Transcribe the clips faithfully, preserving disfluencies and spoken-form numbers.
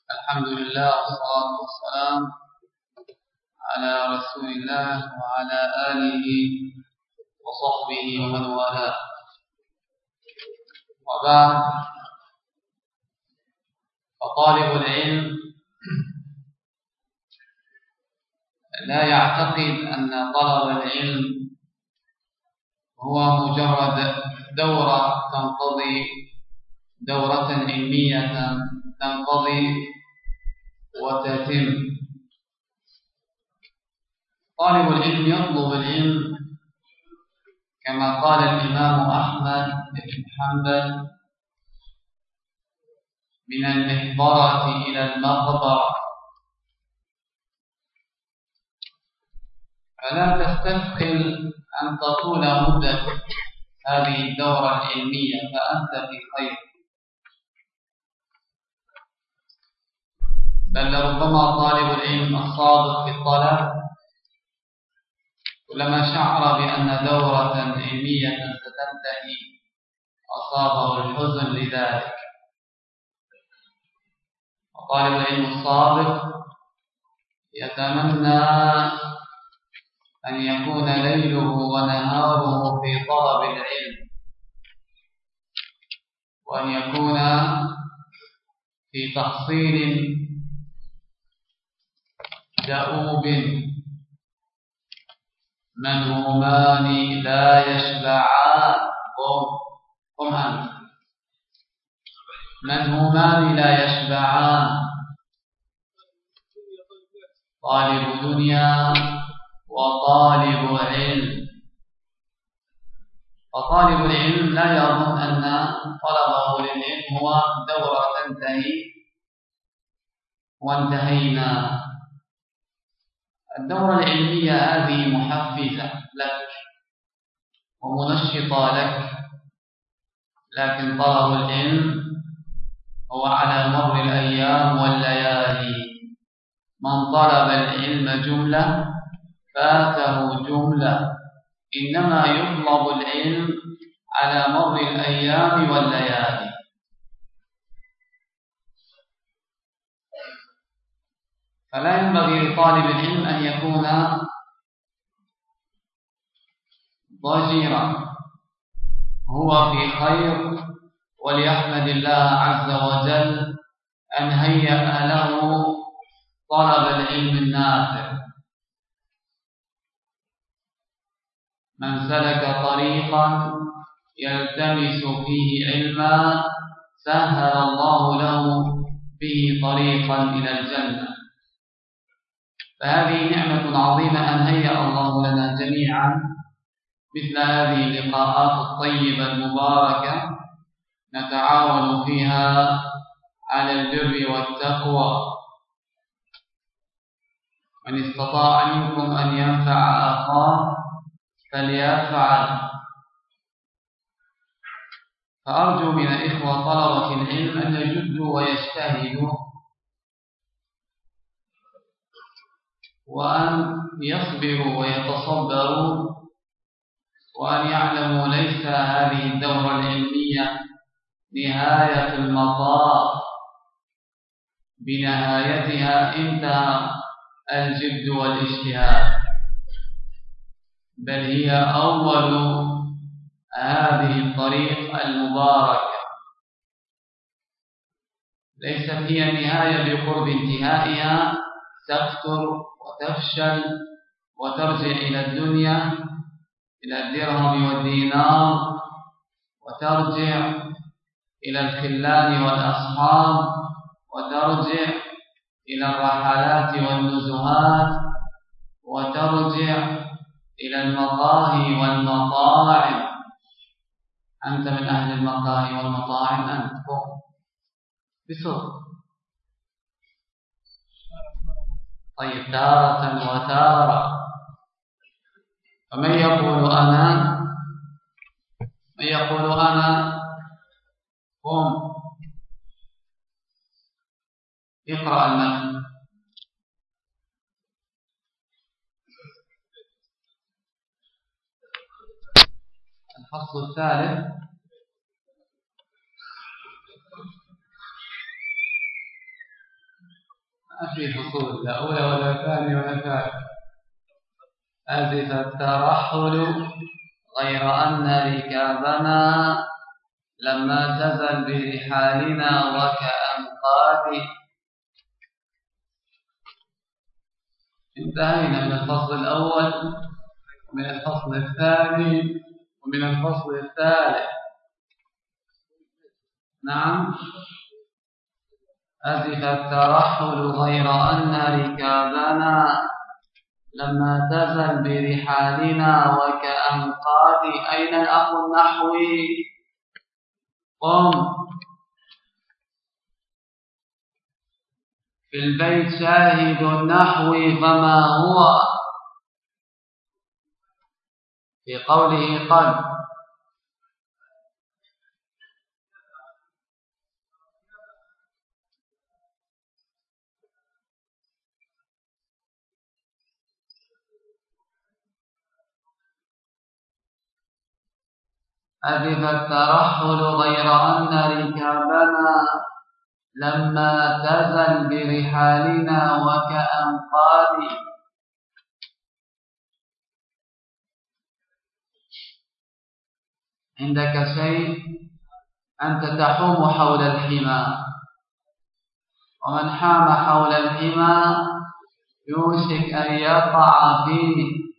الحمد لله والصلاة والسلام على رسول الله وعلى آله وصحبه ومن والاه. وبعد، فطالب العلم لا يعتقد أن طلب العلم هو مجرد دورة تنقضي دورة علمية تنقضي وتتم. طالب العلم يطلب العلم كما قال الإمام أحمد بن حنبل: من المحبرة إلى المقبرة. فلا تستثقل أن تطول مدة هذه الدورة العلمية، فأنت في خير، بل لربما طالب العلم الصادق في الطلب كلما شعر بأن دورة علمية ستنتهي أصابه الحزن لذلك. وطالب العلم الصادق يتمنى أن يكون ليله ونهاره في طلب العلم، وأن يكون في تحصيل دؤوب. منهومان لا يشبعان. قم قم أنت. منهومان لا يشبعان: طالب دنيا وطالب علم. فطالب العلم لا يظن أن طلبه للعلم هو دورة تنتهي وانتهينا. الدورة العلمية هذه محفزة لك ومنشطة لك، لكن طلب العلم هو على مر الأيام والليالي. من طلب العلم جملة فاته جملة، إنما يطلب العلم على مر الأيام والليالي. فلا ينبغي لطالب العلم أن يكون ضجيرا، هو في خير، وليحمد الله عز وجل أن هيأ له طلب العلم النافع. من سلك طريقا يلتمس فيه علما سهل الله له به طريقا إلى الجنة. فهذه نعمة عظيمة أن هيأ الله لنا جميعا مثل هذه اللقاءات الطيبة المباركة نتعاون فيها على البر والتقوى. من استطاع منكم أن ينفع أخاه فليفعل. فأرجو من إخوة طلبة العلم أن يجدوا ويجتهدوا، وأن يصبروا ويتصبروا، وأن يعلموا ليس هذه الدورة العلمية نهاية المطاف. بنهايتها انتهى الجد والاجتهاد، بل هي أول هذه الطريق المباركة. ليست هي النهاية بقرب انتهائها تفتر وتفشل وترجع إلى الدنيا، إلى الدرهم والدينار، وترجع إلى الخلان والأصحاب، وترجع إلى الرحلات والنزهات، وترجع إلى المقاهي والمطاعم. أنت من أهل المقاهي والمطاعم؟ أنت بصدق. طيب، تارة وتارة. فمن يقول أنا من يقول أنا قم اقرأ المتن. الفصل الثالث: ما في فصول لا أولى ولا ثانية ولا ثالث. أزف الترحل غير أن ركابنا لما تزل برحالنا وكأنقاذ. انتهينا من الفصل الأول ومن الفصل الثاني ومن الفصل الثالث. نعم. أزف الترحل غير أن ركابنا لما تزل برحالنا وكأنقاذ. أين الأخ النحوي؟ قم. في البيت شاهد النحو فما هو؟ في قوله قد. أزف الترحل غير أن ركابنا لما تزل برحالنا وكأنقاذ. عندك شيء؟ أنت تحوم حول الحمى، ومن حام حول الحمى يوشك أن يقع فيه.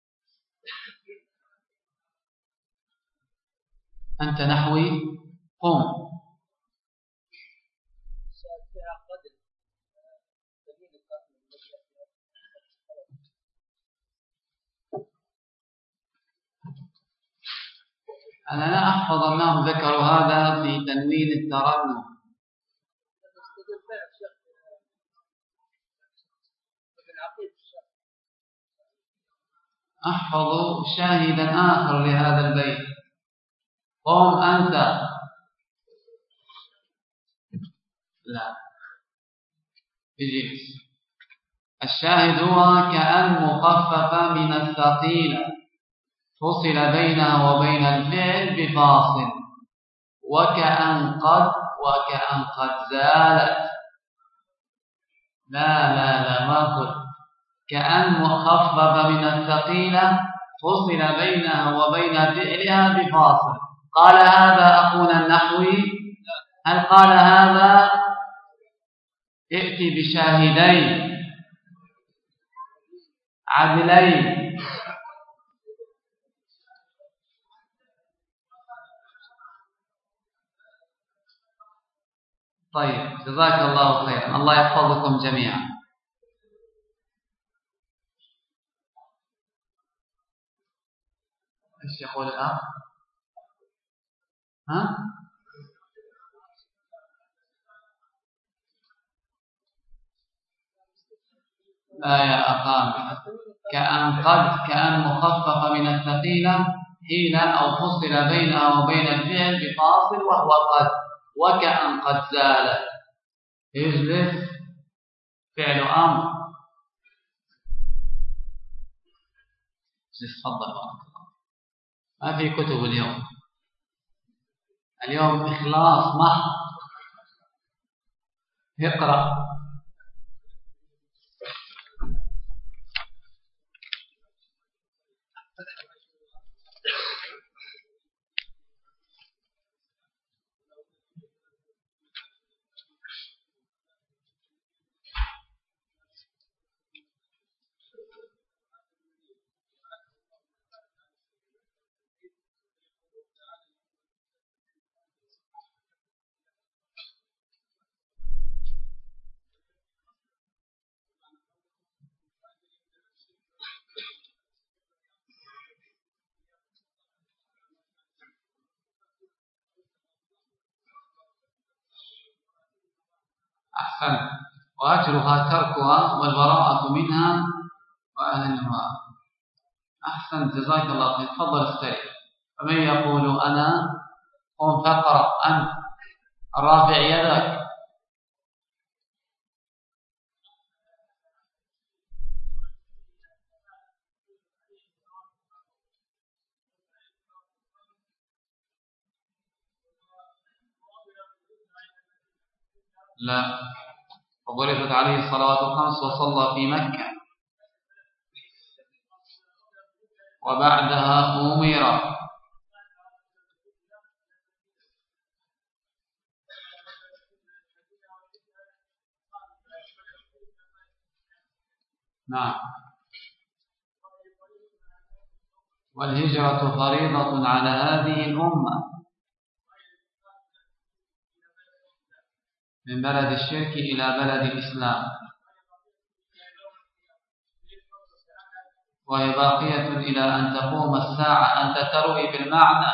أنت نحوي، قم. أنا لا أحفظ أنهم ذكروا هذا في تنوين الترنم. أحفظ شاهدا آخر لهذا البيت. قم أنت. لا اجلس. الشاهد هو كأن مخففة من الثقيلة فصل بينها وبين الفعل بفاصل، وكأن قد وكأن قد زالت. لا لا لا ما قلت. كأن مخففة من الثقيلة فصل بينها وبين فعلها بفاصل. قال هذا أخونا النحوي؟ هل قال هذا؟ ائتي بشاهدين عدلين. طيب جزاك الله خيرا، الله يحفظكم جميعا. ايش يقول الآن؟ ها؟ لا يا أخان، كأن قد كأن مخففة من الثقيلة حين أو فصل بينها وبين الفعل بفاصل وهو قد، وكأن قد زالت. اجلس. فعل أمر. اجلس تفضل. ما في كتب اليوم، اليوم إخلاص محض. اقرأ. أحسن. وأجرها تركها والبراءة منها وأهلها. أحسن جزاك الله خير. تفضل استريح. فمن يقول أنا؟ قم فاقرأ أنت الرافع يدك. لا، وضربت عليه الصلوات الخمس وصلى في مكة، وبعدها أمر نعم. والهجرة فريضة على هذه الأمة من بلد الشرك إلى بلد الإسلام، وهي باقية إلى أن تقوم الساعة. أنت تروي بالمعنى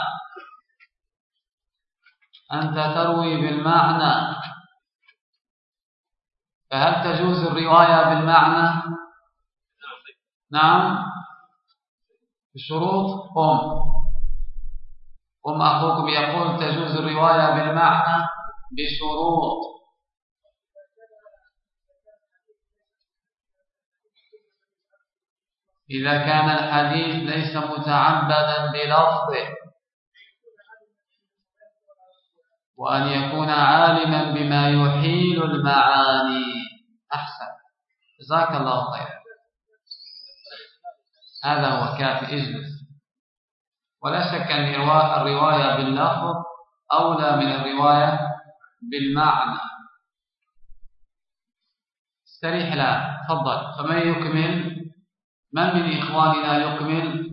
أنت تروي بالمعنى فهل تجوز الرواية بالمعنى؟ نعم. بشروط. قم قم أخوكم يقول تجوز الرواية بالمعنى بشروط. إذا كان الحديث ليس متعبدا بلفظه، وأن يكون عالما بما يحيل المعاني. أحسن، جزاك الله خير. هذا هو كافي، اجلس. ولا شك أن الرواية باللفظ أولى من الرواية بالمعنى. استريح. لا، تفضل. فمن يكمل؟ من من إخواننا يكمل؟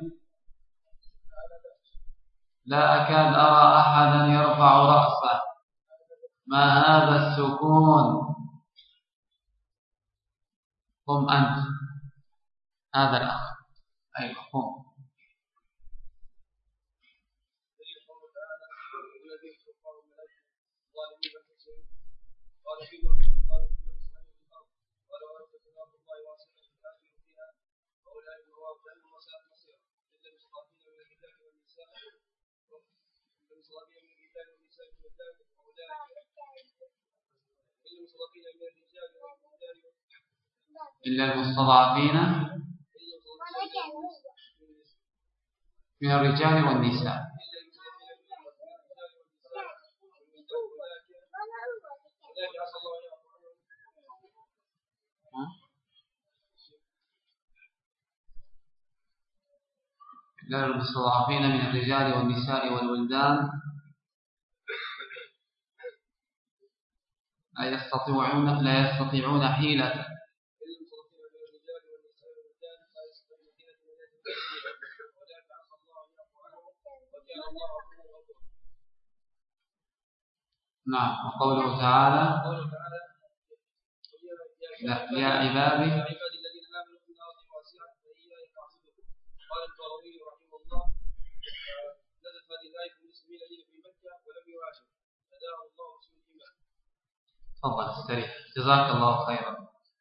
لا أكاد أرى أحدا يرفع رأسه. ما هذا السكون؟ قم أنت. هذا الأخ. أيوة قم. إلا المستضعفين من الرجال والنساء. إلا المستضعفين من الرجال والنساء والولدان لا يستطيعون لا يستطيعون حيلة. نعم. وقوله تعالى يا عبادي. تفضل استريح، جزاك الله خيرا.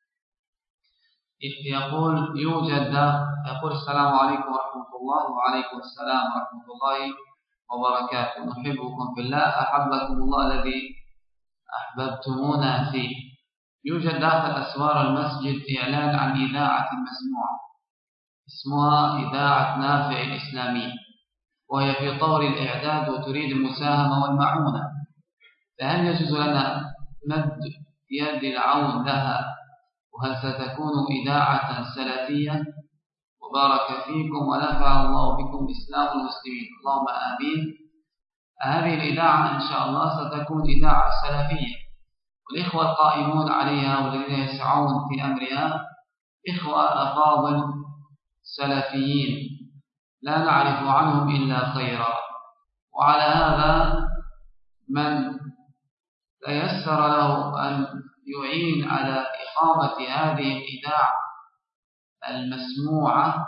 يقول يوجد يقول السلام عليكم ورحمة الله. وعليكم السلام ورحمة الله وبركاته. نحبكم في الله، أحبكم الله الذي أحببتمونا فيه. يوجد داخل أسوار المسجد إعلان عن إذاعة مسموعة اسمها إذاعة نافع الإسلامي، وهي في طور الإعداد وتريد المساهمة والمعونة. فهل يجوز لنا مد يد العون لها؟ وهل ستكون إذاعة سلفية؟ وبارك فيكم ونفع الله بكم الإسلام والمسلمين، اللهم آمين. هذه الإذاعة إن شاء الله ستكون إذاعة سلفية، والإخوة القائمون عليها والذين يسعون في أمرها إخوة أفاضل سلفيين لا نعرف عنهم إلا خيرا. وعلى هذا من تيسر له أن يعين على إقامة هذه الإذاعة المسموعة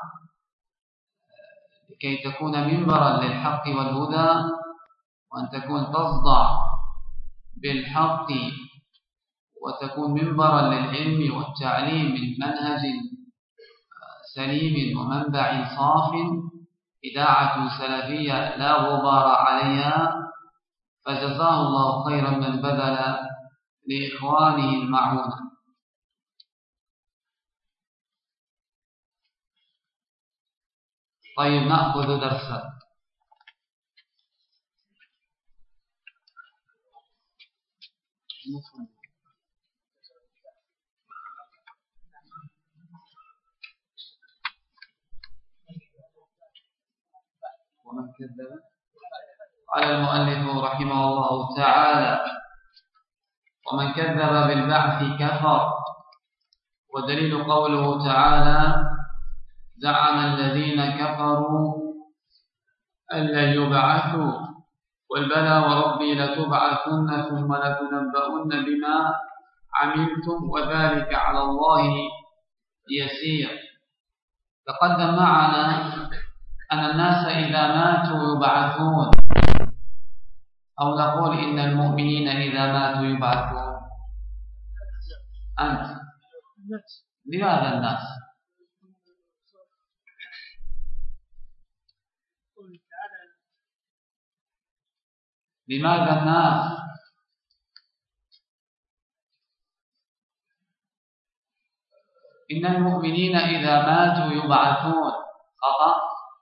لكي تكون منبرا للحق والهدى، وأن تكون تصدع بالحق وتكون منبرا للعلم والتعليم من منهج سليم ومنبع صاف، إذاعة سلفية لا غبار عليها، فجزاه الله خيرا من بذل لإخوانه المعونة. طيب نأخذ درسا. كذب. قال المؤلف رحمه الله تعالى: ومن كذب بالبعث كفر. ودليل قوله تعالى: زعم الذين كفروا أن لن يبعثوا قل بلى وربي لتبعثن ثم لتنبؤن بما عملتم وذلك على الله يسير. تقدم معنا أن الناس إذا ماتوا يبعثون، أو نقول إن المؤمنين إذا ماتوا يبعثون. أنت لماذا الناس؟ لماذا الناس؟ إن المؤمنين إذا ماتوا يبعثون. خطأ.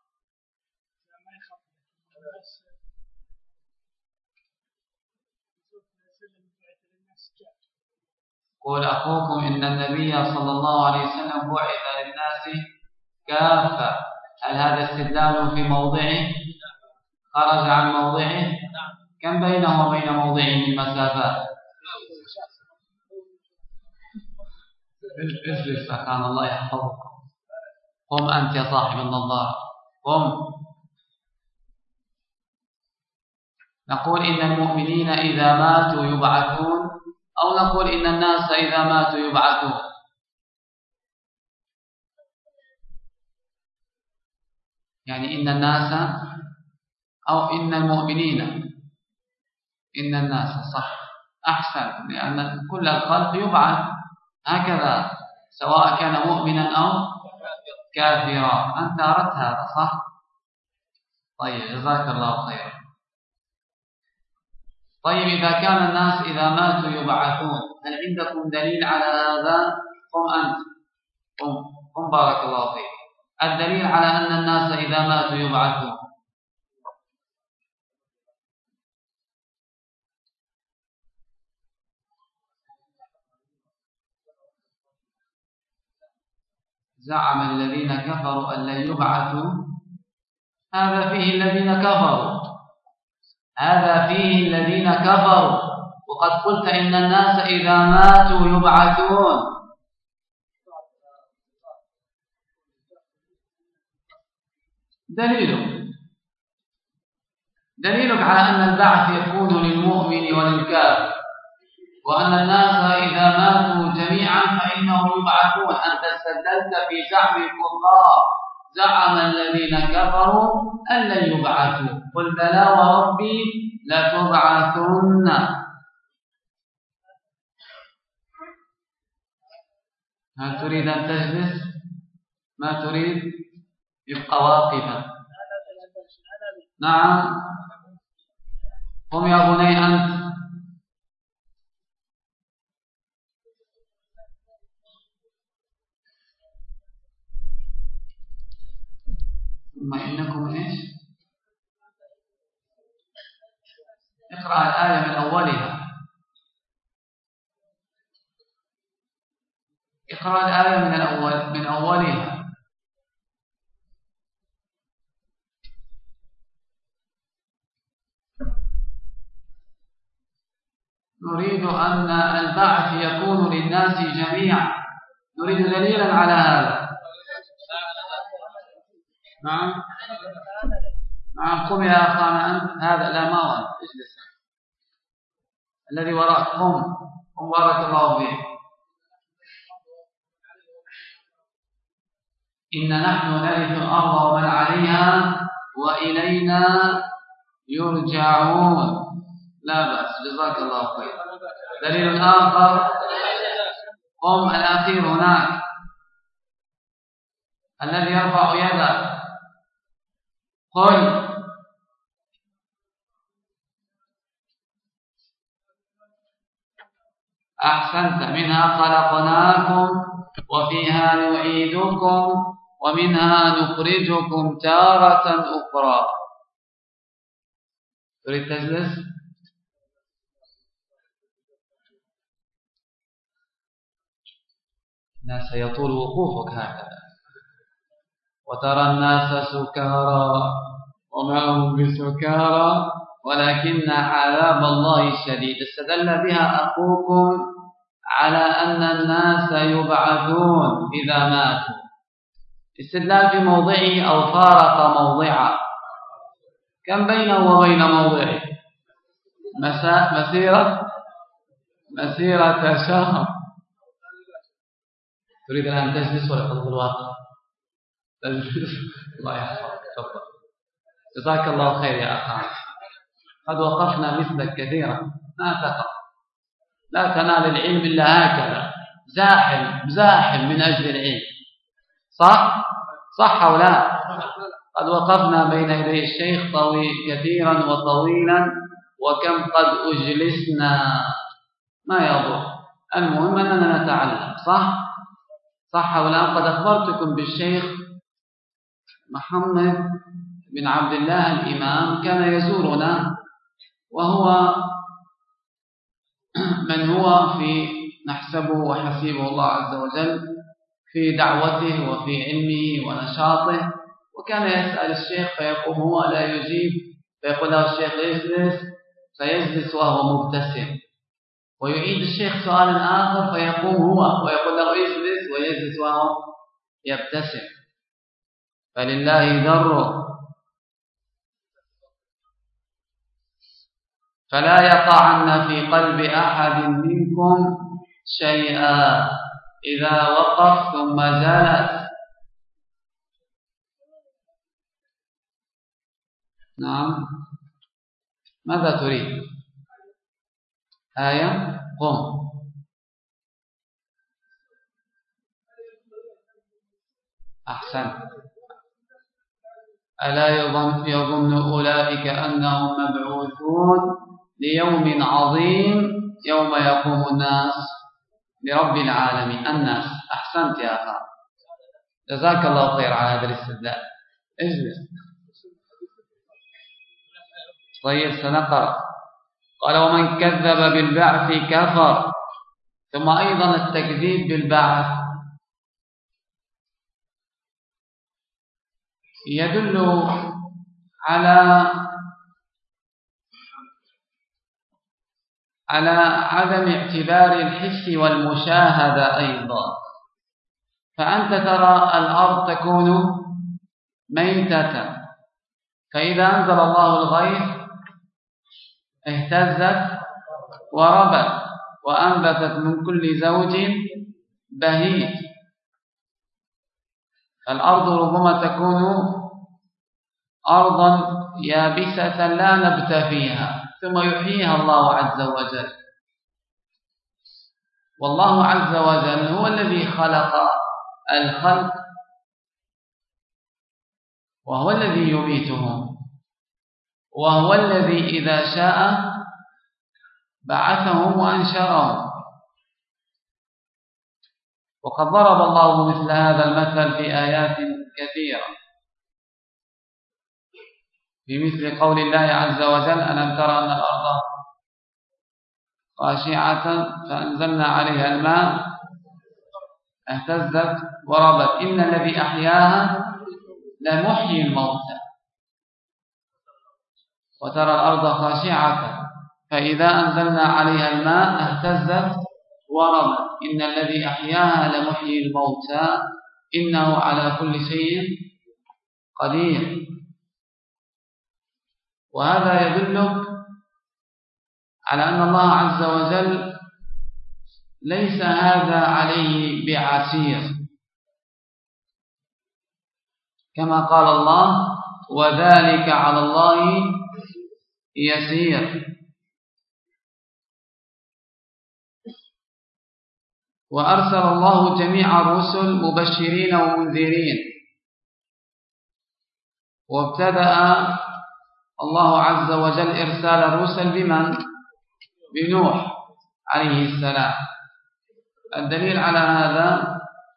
قول أخوكم إن النبي صلى الله عليه وسلم بعث للناس كافة. هل هذا استدلال في موضعه؟ خرج عن موضعه؟ كم بينه وبين موضعه من مسافات؟ اجلس كان الله يحفظك. قم أنت يا صاحب النظارة، قم. نقول إن المؤمنين إذا ماتوا يبعثون، أو نقول إن الناس إذا ماتوا يبعثون؟ يعني إن الناس أو إن المؤمنين؟ إن الناس صح، أحسن، لأن كل الخلق يبعث هكذا سواء كان مؤمنا أو كافرا. أنت أردت هذا صح؟ طيب جزاك الله خيرا. طيب إذا كان الناس إذا ماتوا يبعثون، هل عندكم دليل على هذا؟ قم أنت، قم قم بارك الله فيك. الدليل على أن الناس إذا ماتوا يبعثون. زعم الذين كفروا أن لن يبعثوا. هذا فيه الذين كفروا، هذا فيه الذين كفروا. وقد قلت إن الناس إذا ماتوا يبعثون. دليلك دليلك على أن البعث يكون للمؤمن وللكافر، وأن الناس إذا ماتوا جميعا فإنهم يبعثون. أنت استدلت في زعم الكفار: زعم الذين كفروا أن لن يبعثوا قل بلى وربي لتبعثن. هل تريد أن تجلس؟ ما تريد؟ يبقى واقفا. نعم، قم يا بني أنت. ثم إنكم إيش؟ اقرأ الآية من أولها. اقرأ الآية من الأول من أولها. نريد أن البعث يكون للناس جميعا. نريد دليلا على هذا. نعم نعم، قم يا أخانا أنت. هذا لا، ما هو أنت، اجلس. الذي وراك قم قم بارك الله فيك. إن نحن نرث الأرض ومن عليها وإلينا يرجعون. لا بأس، جزاك الله خير. دليل آخر. قم الأخير هناك الذي يرفع يده. قل. أحسنت. منها خلقناكم وفيها نعيدكم ومنها نخرجكم تارة أخرى. تريد تجلس؟ لا، سيطول وقوفك هكذا. وترى الناس سكارى وما هم بسكارى ولكن عذاب الله شديد. استدل بها أخوكم على أن الناس يبعثون إذا ماتوا. استدلال في موضعه أو فارق موضعه. كم بينه وبين موضعه؟ مسيرة مسيرة شهر. تريد الآن تجلس ولا تطلب الواقع؟ تجلس. الله يحفظك. تفضل. جزاك الله خير يا أخي. قد وقفنا مثلك كثيرا. ما تقف. لا تنال العلم إلا هكذا. زاحم زاحم من أجل العلم. صح؟ صح أو لا؟ قد وقفنا بين يدي الشيخ طويل كثيرا وطويلا، وكم قد أجلسنا. ما يضر. المهم أننا نتعلم. صح؟ صح أو لا؟ قد أخبرتكم بالشيخ محمد بن عبد الله الإمام، كان يزورنا، وهو من هو في نحسبه وحسيبه الله عز وجل في دعوته وفي علمه ونشاطه. وكان يسأل الشيخ فيقوم هو لا يجيب، فيقول له الشيخ اجلس، فيجلس وهو مبتسم، ويعيد الشيخ سؤالا آخر فيقوم هو ويقول له اجلس، ويجلس وهو يبتسم. فلله ذره. فلا يقعن في قلب أحد منكم شيئا إذا وقف ثم جلس. نعم. ماذا تريد؟ آية. قم. أحسن. ألا يظن, يظن أولئك أنهم مبعوثون ليوم عظيم يوم يقوم الناس لرب العالمين. الناس. أحسنت يا أخي. جزاك الله خير على هذا الاستدلال. اجلس. طيب سنقرأ. قال ومن كذب بالبعث كفر. ثم أيضا التكذيب بالبعث يدل على على عدم اعتبار الحس والمشاهدة أيضا. فأنت ترى الأرض تكون ميتة، فإذا أنزل الله الغيث اهتزت وربت وأنبتت من كل زوج بهيج. الأرض ربما تكون أرضا يابسة لا نبت فيها، ثم يحييها الله عز وجل. والله عز وجل هو الذي خلق الخلق، وهو الذي يميتهم، وهو الذي إذا شاء بعثهم وأنشرهم. وقد ضرب الله مثل هذا المثل في آيات كثيرة، في مثل قول الله عز وجل ألم ترى أن الأرض خاشعة فأنزلنا عليها الماء اهتزت وربت إن الذي أحياها لمحيي الموتى. وترى الأرض خاشعة فإذا أنزلنا عليها الماء اهتزت وربت إن الذي أحياها لمحيي الموتى إنه على كل شيء قدير. وهذا يدلك على أن الله عز وجل ليس هذا عليه بعسير، كما قال الله وذلك على الله يسير. وأرسل الله جميع الرسل مبشرين ومنذرين، وابتدأ الله عز وجل إرسال الرسل بمن؟ بنوح عليه السلام. الدليل على هذا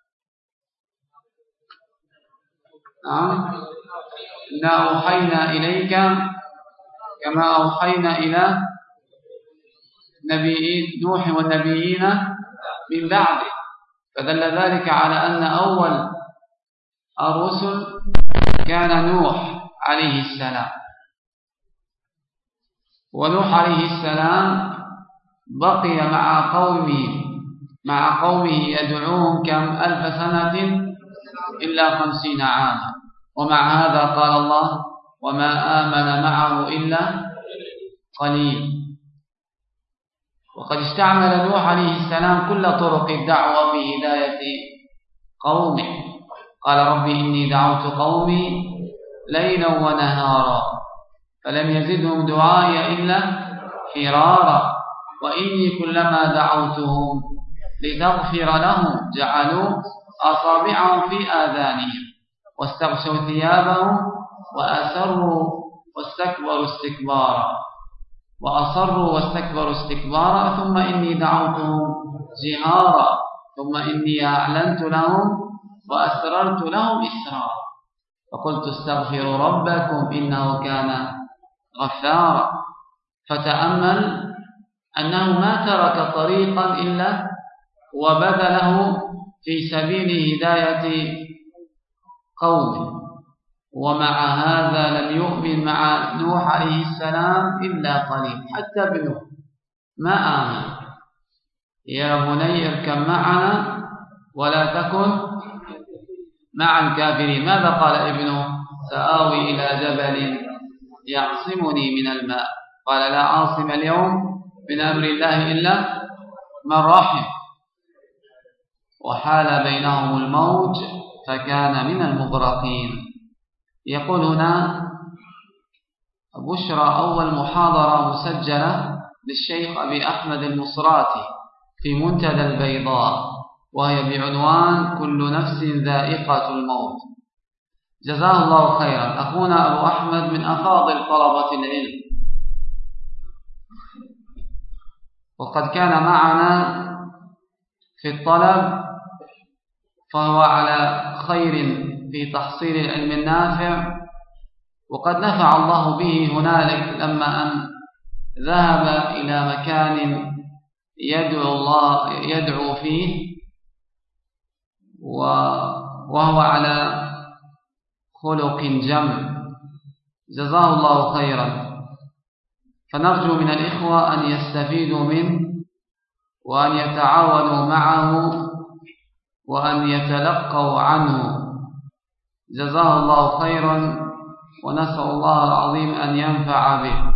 إنا أوحينا إليك كما أوحينا إلى نبي نوح والنبيين من بعده. فدل ذلك على أن أول الرسل كان نوح عليه السلام. ونوح عليه السلام بقي مع قومه مع قومه يدعوهم كم ألف سنة إلا خمسين عاما، ومع هذا قال الله وما آمن معه إلا قليل. وقد استعمل نوح عليه السلام كل طرق الدعوة في هداية قومه. قال رب إني دعوت قومي ليلا ونهارا فلم يزدهم دعائي إلا فرارا وإني كلما دعوتهم لتغفر لهم جعلوا أصابعهم في آذانهم واستغشوا ثيابهم وأسروا واستكبروا استكبارا وأصروا واستكبروا استكبارا ثم إني دعوتهم جهارا ثم إني أعلنت لهم وأسررت لهم إسرارا فقلت استغفروا ربكم إنه كان غفارا. فتأمل أنه ما ترك طريقا إلا وبذله في سبيل هداية قومه، ومع هذا لم يؤمن مع نوح عليه السلام إلا قليل. حتى بنوح ما آمن. يا بني اركب معنا ولا تكن مع الكافرين. ماذا قال ابنه؟ سآوي إلى جبل يعصمني من الماء. قال لا عاصم اليوم من أمر الله إلا من رحم. وحال بينهم الموج فكان من المغرقين. يقول هنا بشرى أول محاضرة مسجلة للشيخ أبي أحمد المصراتي في منتدى البيضاء، وهي بعنوان كل نفس ذائقة الموت. جزاه الله خيرا. أخونا أبو أحمد من أفاضل طلبة العلم، وقد كان معنا في الطلب، فهو على خير في تحصيل العلم النافع، وقد نفع الله به هنالك لما أن ذهب إلى مكان يدعو الله يدعو فيه وهو على خلق جم. جزاه الله خيرا. فنرجو من الإخوة أن يستفيدوا منه وأن يتعاونوا معه وأن يتلقوا عنه. جزاه الله خيرا، ونسأل الله العظيم أن ينفع به.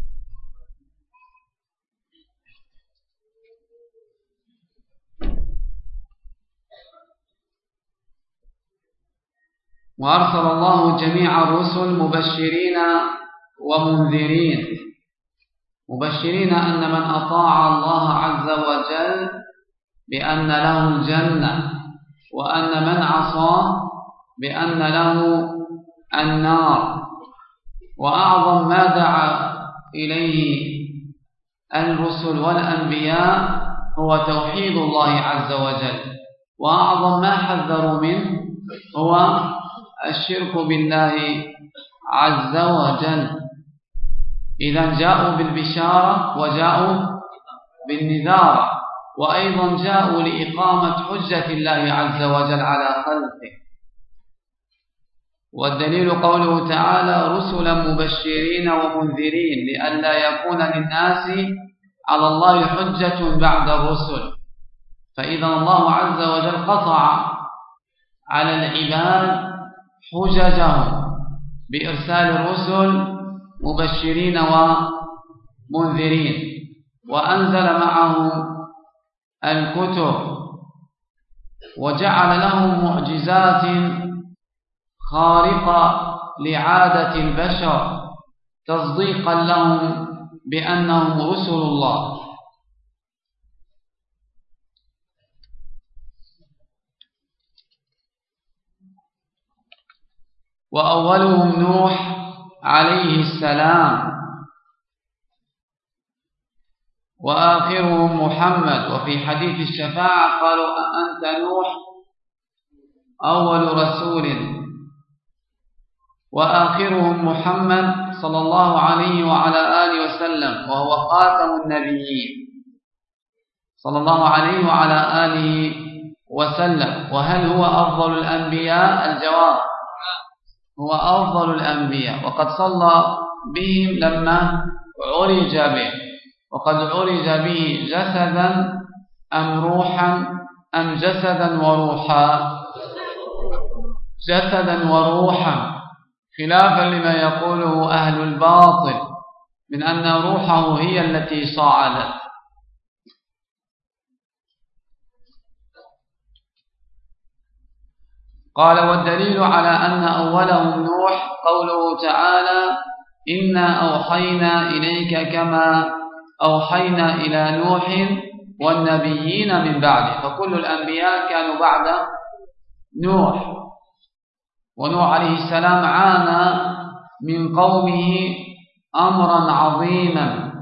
وأرسل الله جميع الرسل مبشرين ومنذرين، مبشرين أن من أطاع الله عز وجل بأن له الجنة، وأن من عصاه بأن له النار. وأعظم ما دعا إليه الرسل والأنبياء هو توحيد الله عز وجل، وأعظم ما حذروا منه هو الشرك بالله عز وجل. إذا جاءوا بالبشارة وجاءوا بالنذار، وأيضا جاءوا لإقامة حجة الله عز وجل على خلقه. والدليل قوله تعالى رسلا مبشرين ومنذرين لئلا يكون للناس على الله حجة بعد الرسل. فإذا الله عز وجل قطع على العباد حججهم بإرسال الرسل مبشرين ومنذرين، وأنزل معهم الكتب، وجعل لهم معجزات خارقة لعادة البشر تصديقا لهم بأنهم رسل الله. وأولهم نوح عليه السلام، وآخرهم محمد. وفي حديث الشفاعة قالوا أنت نوح أول رسول، وآخرهم محمد صلى الله عليه وعلى آله وسلم، وهو خاتم النبيين صلى الله عليه وعلى آله وسلم. وهل هو أفضل الأنبياء؟ الجواب هو أفضل الأنبياء، وقد صلى بهم لما عرج به، وقد عرج به جسدا أم روحا أم جسدا وروحا؟ جسدا وروحا، خلافا لما يقوله أهل الباطل من أن روحه هي التي صعدت. قال: والدليل على أن أولهم نوح قوله تعالى: إنا أوحينا إليك كما أوحينا إلى نوح والنبيين من بعده، فكل الأنبياء كانوا بعد نوح، ونوح عليه السلام عانى من قومه أمرا عظيما.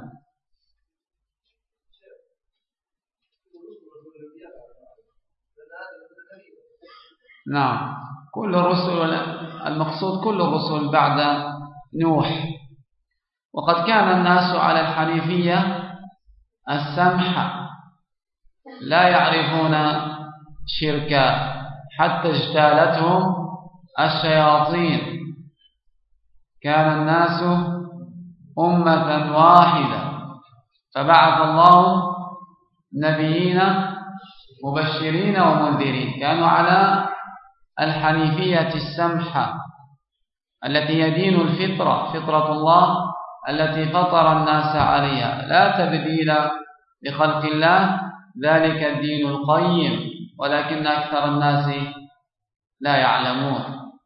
نعم، كل الرسل، المقصود كل الرسل بعد نوح. وقد كان الناس على الحنيفية السمحة لا يعرفون شركا حتى اجتالتهم الشياطين. كان الناس أمة واحدة، فبعث الله نبيين مبشرين ومنذرين، كانوا على الحنيفية السمحة التي يدين الفطرة، فطرة الله التي فطر الناس عليها، لا تبديل لخلق الله، ذلك الدين القيم، ولكن أكثر الناس لا يعلمون.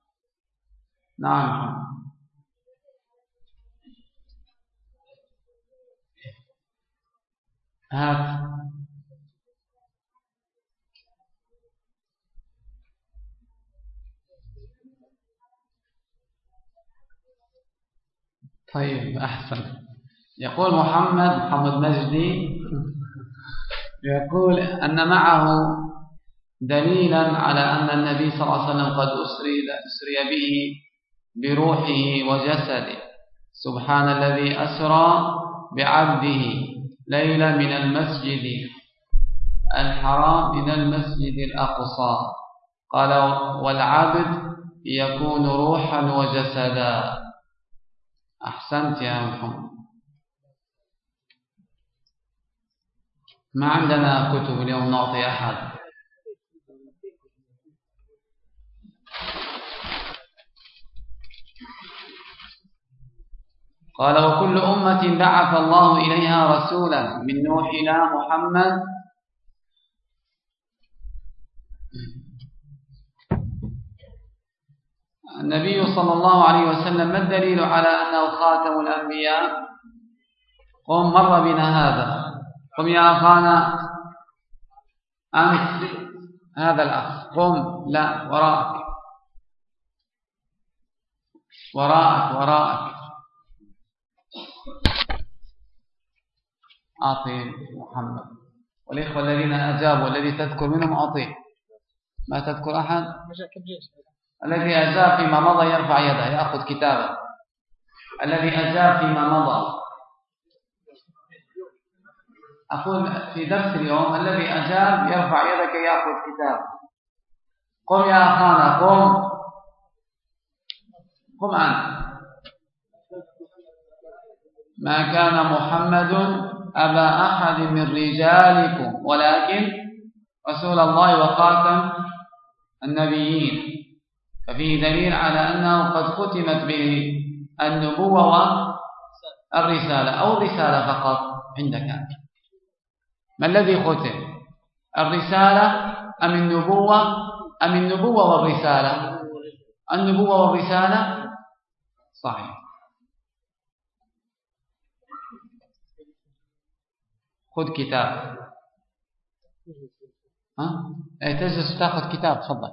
نعم. هات. طيب، أحسن. يقول محمد محمد مجدي، يقول أن معه دليلا على أن النبي صلى الله عليه وسلم قد أسري, أسري به بروحه وجسده. سبحان الذي أسرى بعبده ليلة من المسجد الحرام إلى المسجد الأقصى. قال: والعبد يكون روحا وجسدا. أحسنت يا محمد. ما عندنا كتب اليوم نعطي أحد. قال: وكل أمة بعث الله إليها رسولا من نوح إلى محمد. النبي صلى الله عليه وسلم ما الدليل على أنه خاتم الأنبياء؟ قم، مر بنا هذا. قم يا أخانا، أنت هذا الأخ، قم. لا، وراءك وراءك وراءك. أعطي محمد. والإخوة الذين أجابوا الذي تذكر منهم أعطيه. ما تذكر أحد؟ الذي أجاب فيما مضى يرفع يده يأخذ كتابه. الذي أجاب فيما مضى، أقول في درس اليوم، الذي أجاب يرفع يدك يأخذ كتابه. قم يا أخانا، قم قم أنت. ما كان محمد أبا أحد من رجالكم ولكن رسول الله وخاتم النبيين. ففيه دليل على أنه قد ختمت به النبوة والرسالة، أو الرسالة فقط عندك. ما الذي ختم؟ الرسالة أم النبوة أم النبوة والرسالة؟ النبوة والرسالة. صحيح. خذ كتاب. ها؟ أي تجلس تأخذ كتاب، تفضل.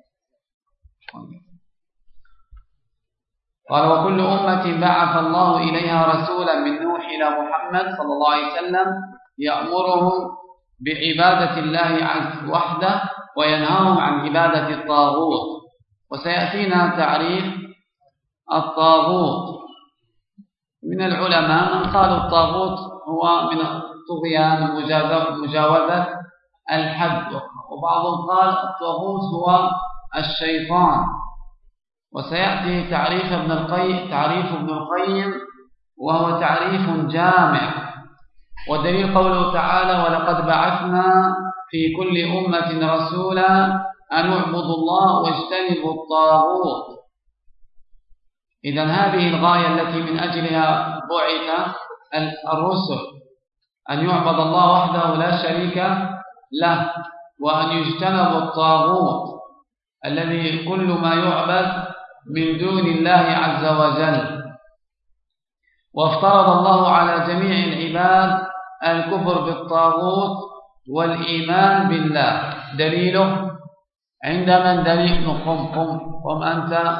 قال: وكل أمة بعث الله إليها رسولا من نوح إلى محمد صلى الله عليه وسلم يأمرهم بعبادة الله عز وحده وينهاهم عن عبادة الطاغوت. وسيأتينا تعريف الطاغوت. من العلماء من قالوا الطاغوت هو من الطغيان مجاوزة الحد، وبعضهم قال الطاغوت هو الشيطان، وسيأتي تعريف ابن القيم تعريف ابن القيم وهو تعريف جامع. والدليل قوله تعالى: ولقد بعثنا في كل أمة رسولا أن اعبدوا الله واجتنبوا الطاغوت. إذن هذه الغاية التي من أجلها بعث الرسل، أن يعبد الله وحده لا شريك له، وأن يجتنب الطاغوت الذي كل ما يعبد من دون الله عز وجل. وافترض الله على جميع العباد الكفر بالطاغوت والإيمان بالله. دليله عند من؟ دليل قم قم قم أنت.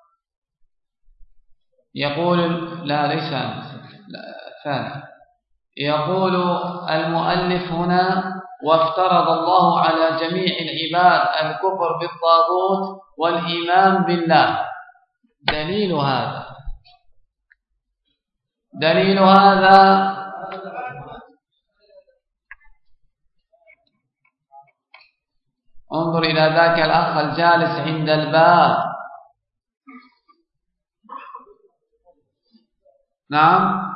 يقول لا ليس أنت، ثاني. يقول المؤلف هنا: وافترض الله على جميع العباد الكفر بالطاغوت والإيمان بالله. دليل هذا دليل هذا انظر إلى ذاك الأخ الجالس عند الباب. نعم.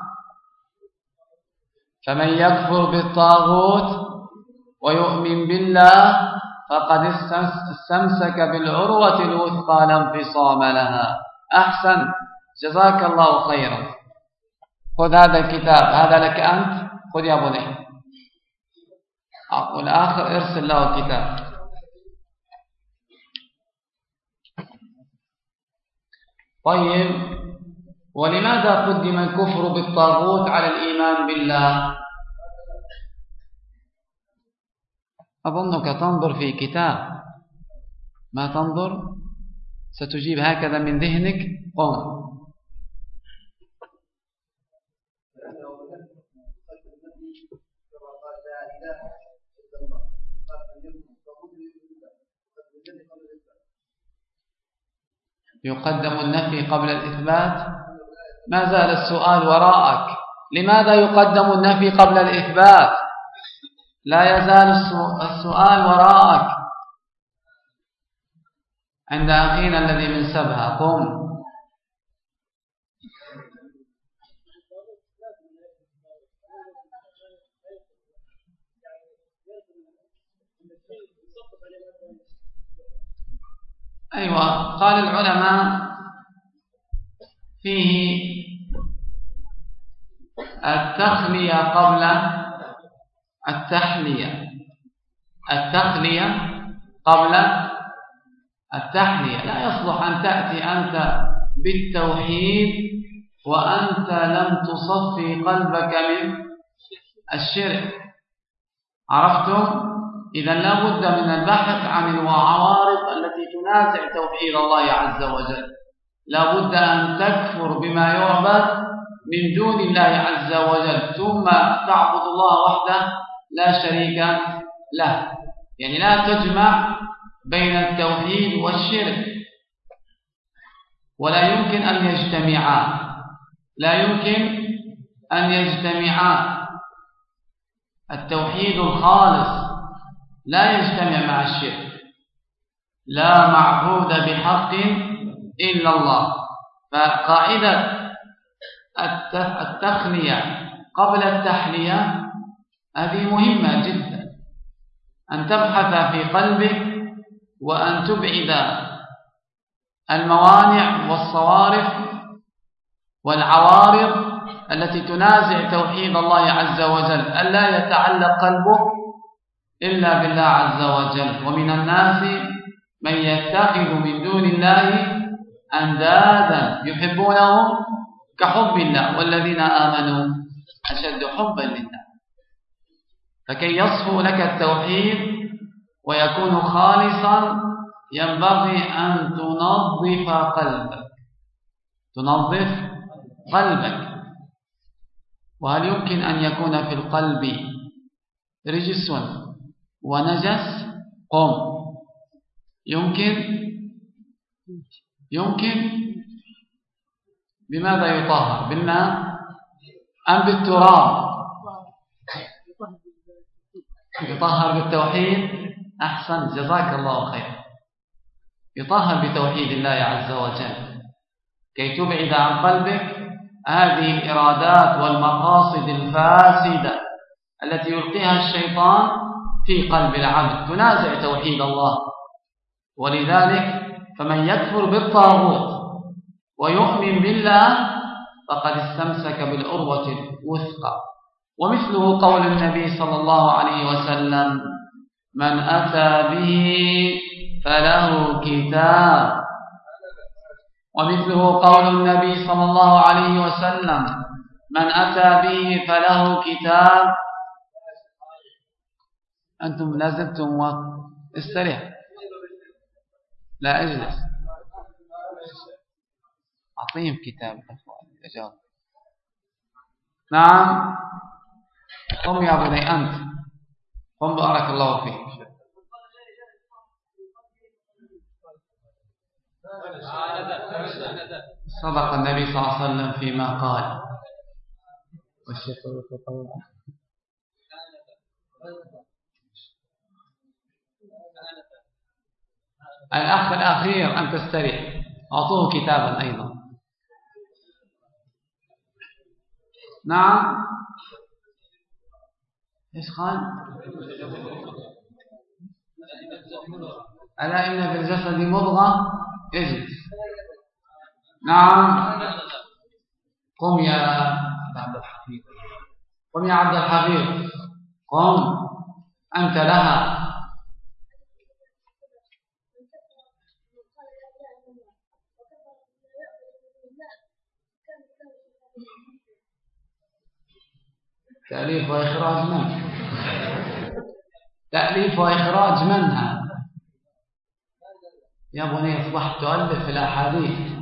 فمن يكفر بالطاغوت ويؤمن بالله فقد استمسك بالعروة الوثقى لا انفصام لها. أحسن، جزاك الله خيرا. خذ هذا الكتاب، هذا لك أنت، خذ يا بني. والآخر ارسل له الكتاب. طيب، ولماذا قدم الكفر بالطاغوت على الإيمان بالله؟ أظنك تنظر في كتاب، ما تنظر، ستجيب هكذا من ذهنك. قم. يقدم النفي قبل الإثبات. ما زال السؤال وراءك: لماذا يقدم النفي قبل الإثبات؟ لا يزال السؤال وراءك عند أخينا الذي من سبها. قم. أيوة، قال العلماء فيه التخلية قبل التحلية. التخلية قبل التحلية. لا يصلح أن تأتي أنت بالتوحيد وأنت لم تصفي قلبك من الشرك. عرفتم؟ إذا لا بد من البحث عن العوارض التي تنازع توحيد الله عز وجل. لا بد أن تكفر بما يعبد من دون الله عز وجل، ثم تعبد الله وحده لا شريك له. يعني لا تجمع بين التوحيد والشرك، ولا يمكن أن يجتمعا. لا يمكن أن يجتمعا. التوحيد الخالص لا يجتمع مع الشرك. لا معبود بحق إلا الله. فقاعدة التخلية قبل التحلية هذه مهمة جدا، أن تبحث في قلبك وأن تبعد الموانع والصوارف والعوارض التي تنازع توحيد الله عز وجل. ألا يتعلق قلبك إلا بالله عز وجل. ومن الناس من يتخذ من دون الله أندادا يحبونهم كحب الله والذين آمنوا أشد حبا لله. فكي يصفو لك التوحيد ويكون خالصا ينبغي أن تنظف قلبك. تنظف قلبك. وهل يمكن أن يكون في القلب رجس ونجس؟ قم. يمكن يمكن بماذا يطهر؟ بالماء أم بالتراب؟ يطهر بالتوحيد. أحسن، جزاك الله خير. يطهر بتوحيد الله عز وجل كي تبعد عن قلبك هذه الإرادات والمقاصد الفاسدة التي يلقيها الشيطان في قلب العبد تنازع توحيد الله. ولذلك فمن يكفر بالطاغوت ويؤمن بالله فقد استمسك بالعروة الوثقى. ومثله قول النبي صلى الله عليه وسلم: من أتى به فله كتاب. ومثله قول النبي صلى الله عليه وسلم: من أتى به فله كتاب. أنتم لازلتم واستريح، لا أجلس، أعطيهم كتاب أجاب. نعم، قم يا بني أنت، قم بارك الله فيك. صدق النبي صلى الله عليه وسلم فيما قال. الأخ الأخير أن تستريح، أعطوه كتابا أيضا. نعم، إيش قال؟ ألا إن في الجسد مضغة. اجلس. نعم، قم يا عبد الحفيظ، قم يا عبد الحفيظ، قم أنت لها. تأليف وإخراج من؟ تأليف وإخراج منها يا بني، أصبحت تؤلف في الأحاديث.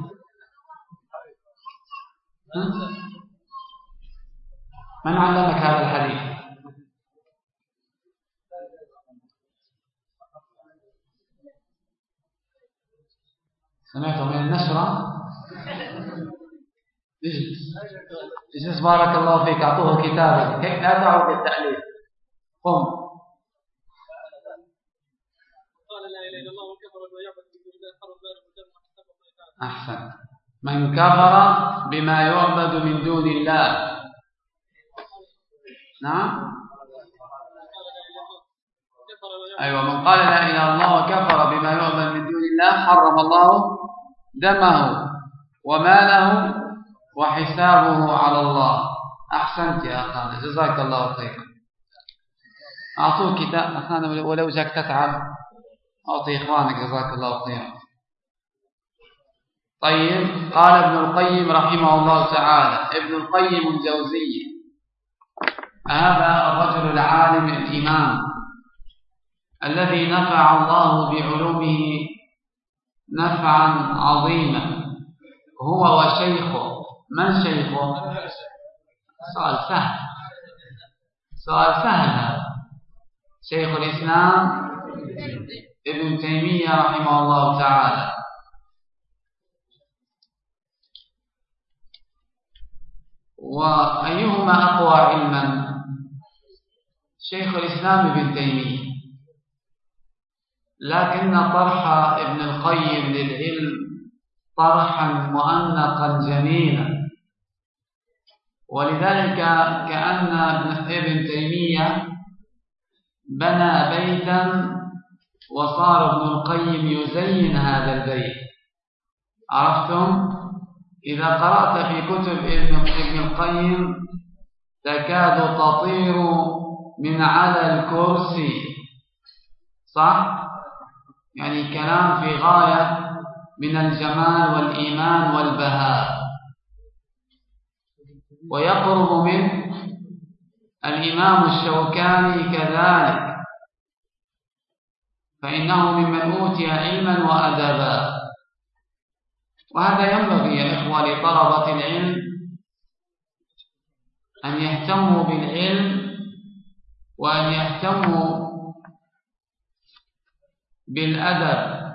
من علمك هذا الحديث؟ سمعته من النشرة؟ اجلس اجلس بارك الله فيك، أعطوه كتابا، هيك لا تعود للتأليف. قم. أحسن. من كفر بما يعبد من دون الله. نعم، أيوة، من قال لا إله إلا الله وكفر بما يعبد من دون الله حرم الله دمه وماله وحسابه على الله. أحسنت يا أخانا، جزاك الله خيرا. أعطوه كتاب أخانا، ولو جاك تتعب أعطي إخوانك، جزاك الله خيرا. طيب، قال ابن القيم رحمه الله تعالى، ابن القيم الجوزي هذا الرجل العالم الإمام الذي نفع الله بعلومه نفعا عظيما، هو وشيخه. من شيخه؟ سؤال سهل، سؤال سهل. شيخ الإسلام ابن تيمية رحمه الله تعالى. وأيهما أقوى علما؟ شيخ الإسلام ابن تيمية، لكن طرح ابن القيم للعلم طرحا مؤنقا جميلا، ولذلك كأن ابن تيمية بنى بيتا وصار ابن القيم يزين هذا البيت. عرفتم؟ إذا قرأت في كتب ابن القيم تكاد تطير من على الكرسي، صح؟ يعني كلام في غاية من الجمال والإيمان والبهاء. ويقرب من الإمام الشوكاني كذلك، فإنه ممن أوتي علما وأدبا. وهذا ينبغي يا إخوة لطلبة العلم أن يهتموا بالعلم وأن يهتموا بالأدب،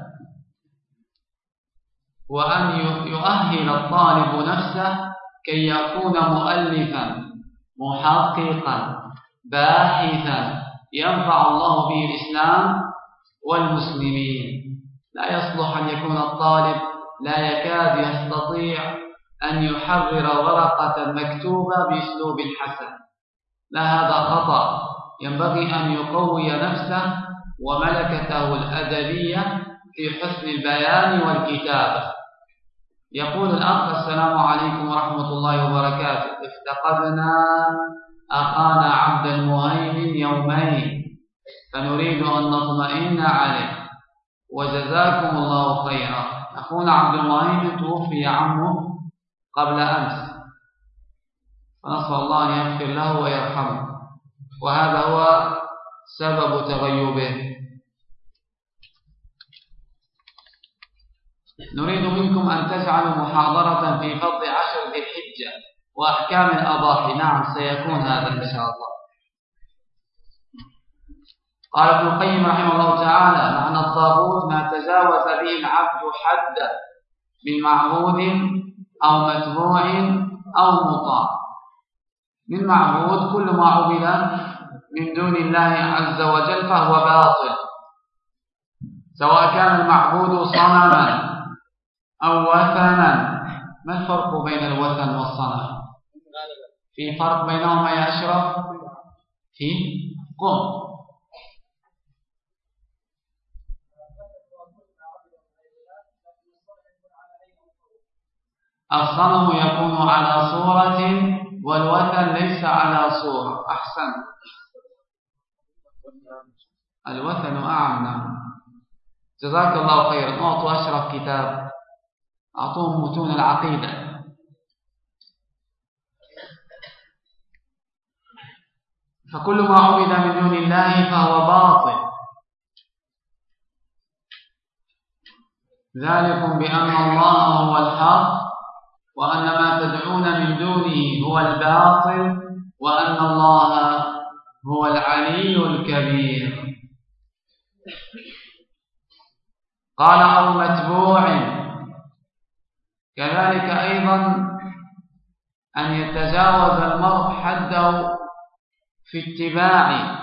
وأن يؤهل الطالب نفسه كي يكون مؤلفا محققا باحثا ينفع الله به الإسلام والمسلمين. لا يصلح أن يكون الطالب لا يكاد يستطيع أن يحرر ورقة مكتوبة بأسلوب حسن، لا، هذا خطأ. ينبغي أن يقوي نفسه وملكته الأدبية في حسن البيان والكتابة. يقول الأخ: السلام عليكم ورحمة الله وبركاته، افتقدنا أخانا عبد المهيمن يومين فنريد أن نطمئن عليه، وجزاكم الله خيرا. أخونا عبد المهيمن توفي عمه قبل أمس، فنسأل الله أن يغفر له ويرحمه، وهذا هو سبب تغيبه. نريد منكم أن تجعلوا محاضرة في فضل عشر ذي الحجة وأحكام الأضاحي. نعم، سيكون هذا إن شاء الله. قال ابن القيم رحمه الله تعالى: معنى الطاغوت ما تجاوز به العبد حده من معبود أو متبوع أو مطاع. من معبود كل ما عبد من دون الله عز وجل فهو باطل، سواء كان المعبود صنما أو وثنا. ما الفرق بين الوثن والصنم؟ في فرق بينهما يا أشرف؟ في قم. الصنم يكون على صورة والوثن ليس على صورة. أحسن، الوثن أعم. جزاك الله خيرا. أعطوا أشرف كتاب، أعطوهم متون العقيدة. فكل ما عبد من دون الله فهو باطل. ذلكم بأن الله هو الحق وأن ما تدعون من دونه هو الباطل وأن الله هو العلي الكبير. قال: أو متبوع. كذلك أيضا أن يتجاوز المرء حده في اتباع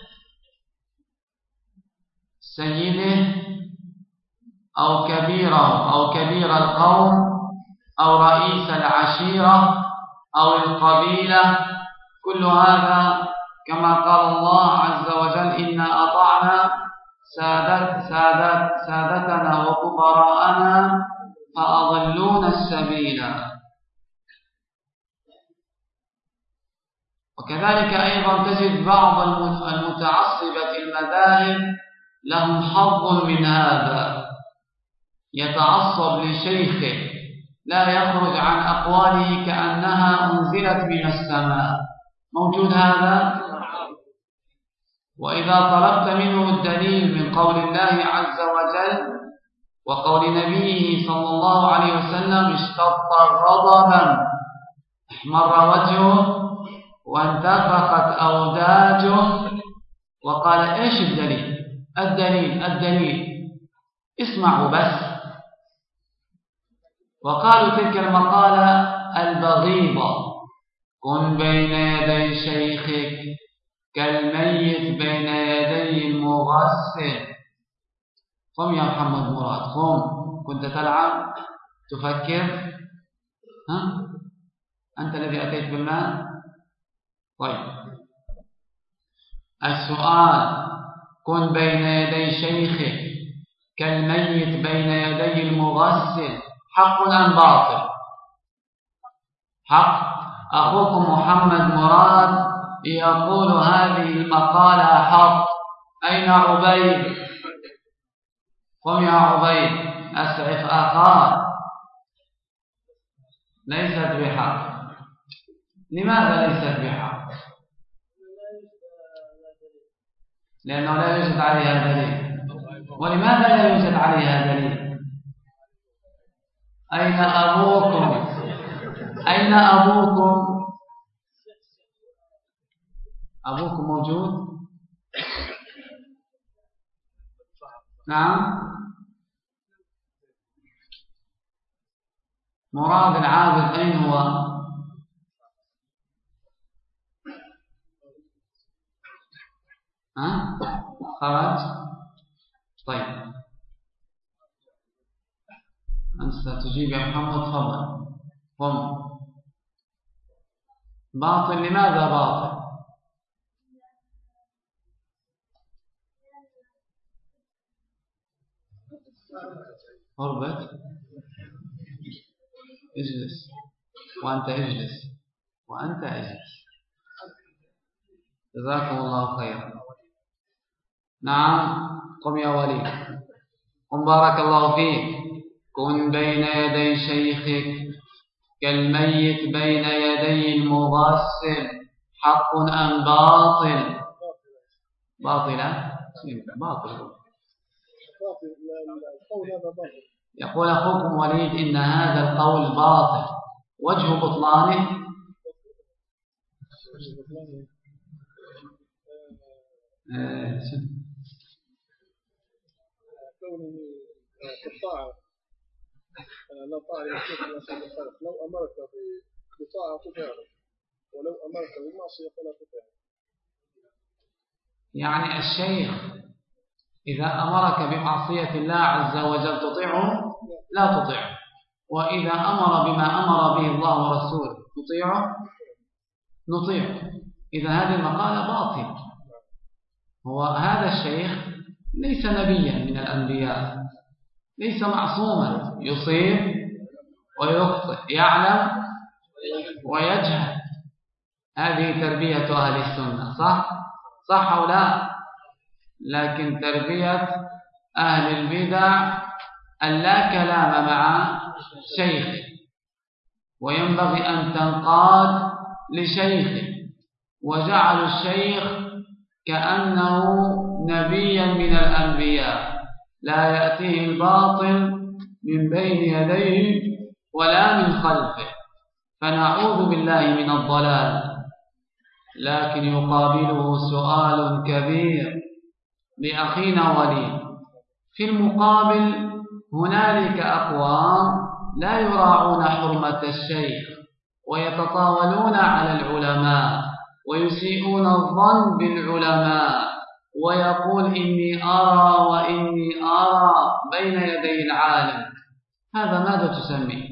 سيده أو كبيره أو كبير القوم أو رئيس العشيرة أو القبيلة. كل هذا كما قال الله عز وجل: إنا أطعنا سادت سادت سادتنا وكبراءنا فأضلون السبيل. وكذلك أيضا تجد بعض المتعصبة المذاهب لهم حظ من هذا، يتعصب لشيخه لا يخرج عن أقواله كأنها أنزلت من السماء. موجود هذا؟ وإذا طلبت منه الدليل من قول الله عز وجل وقول نبيه صلى الله عليه وسلم: اشتط غضبا احمر وجهه وانتفخت أوداجه، وقال: إيش الدليل؟ الدليل الدليل اسمعوا بس. وقالوا تلك المقالة البغيضة: كن بين يدي شيخك كالميت بين يدي المغسل. قم يا محمد مراد، قم. كنت تلعب تفكر؟ ها؟ أنت الذي أتيت بالماء؟ طيب، السؤال: كن بين يدي شيخك كالميت بين يدي المغسل، حق أم باطل؟ حق. أخوكم محمد مراد يقول هذه المقالة حق. أين عبيد؟ قم يا عبيد، أسعف أخاك. ليست بحق. لماذا ليست بحق؟ لأنه لا يوجد عليها دليل. ولماذا لا يوجد عليها دليل؟ أين أبوكم؟ أين أبوكم؟ أبوكم موجود؟ نعم. مراد العابد أين هو؟ ها؟ خرج؟ طيب، ستجيب يا محمد فضل. قم. باطل. لماذا باطل؟ اربط. اجلس وأنت اجلس وأنت اجلس. جزاكم الله خيرا. نعم. قم يا وليد. قم بارك الله فيك. كن بين يدي شيخك كالميت بين يدي المغسل. حق أم باطل؟ باطلا. باطل. يقول أخوكم وليد إن هذا القول باطل. وجه بطلانه آه. كونه الطاعة لا طاعة لو أمرك بطاعة تطيعه ولو أمرك بالمعصية فلا تطيعه. يعني الشيخ إذا أمرك بمعصية الله عز وجل تطيعه؟ لا تطيعه. وإذا أمر بما أمر به الله ورسوله تطيعه؟ نطيعه. إذا هذه المقالة باطل. هو هذا الشيخ ليس نبيا من الأنبياء، ليس معصوما، يصيب ويخطئ، يعلم ويجهل. هذه تربية أهل السنة. صح؟ صح أو لا؟ لكن تربية أهل البدع ألا كلام مع شيخ، وينبغي أن تنقاد لشيخ، وجعل الشيخ كأنه نبيا من الأنبياء لا يأتيه الباطل من بين يديه ولا من خلفه، فنعوذ بالله من الضلال. لكن يقابله سؤال كبير لأخينا وليد. في المقابل هنالك أقوام لا يراعون حرمة الشيخ ويتطاولون على العلماء ويسيئون الظن بالعلماء، ويقول إني أرى وإني أرى بين يدي العالم. هذا ماذا تسميه؟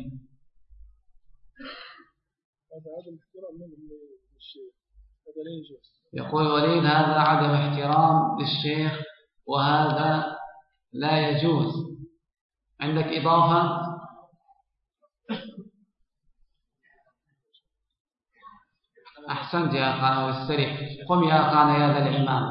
يقول وليد هذا عدم احترام للشيخ وهذا لا يجوز. عندك إضافة؟ أحسنت يا أخانا واستريح. قم يا أخانا يا ذا الإمام.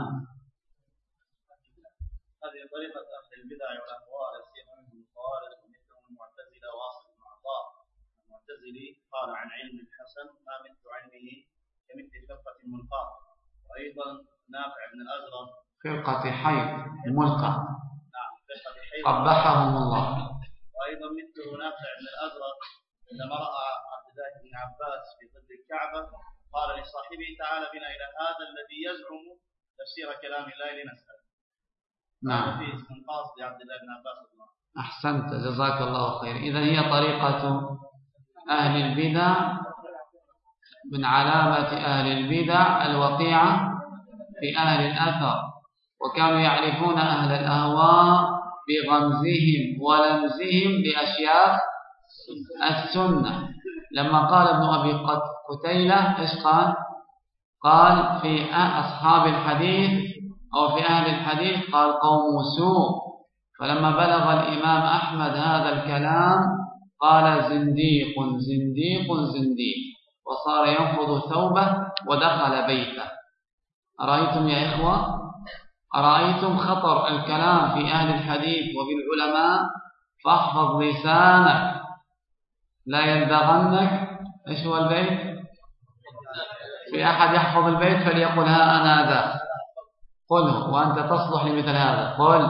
هذه طريقة أهل البدع والأهواء التي منهم الخوارج ومثلهم المعتزلة واصل بن عطاء. المعتزلي قال عن علم الحسن ما مثل علمه كمثل فرقة ملقاة. وأيضا نافع بن الأزرق فرقة حيض ملقى. نعم فرقة حيض قبحهم الله. وأيضا مثله نافع بن الأزرق عندما رأى عبد الله بن عباس في ظل الكعبة قال لصاحبه تعالى بنا إلى هذا الذي يزعم تفسير كلام الله لنسأل. نعم. في استنقاص لعبد الله بن عباس. أحسنت جزاك الله خير. إذا هي طريقة أهل البدع. من علامة أهل البدع الوقيعة في أهل الأثر، وكانوا يعرفون أهل الأهواء بغمزهم ولمزهم لأشياء السنة. لما قال ابن أبي قتيلة إيش قال؟ قال في أصحاب الحديث أو في أهل الحديث قال قوم سوء. فلما بلغ الإمام أحمد هذا الكلام قال زنديق زنديق زنديق، وصار ينفض ثوبه ودخل بيته. أرأيتم يا إخوة؟ أرأيتم خطر الكلام في أهل الحديث وبالعلماء؟ فاحفظ لسانك لا يلدغنك. إيش هو البيت؟ في أحد يحفظ البيت فليقل ها أنا ذا. قله وأنت تصلح لمثل هذا. قل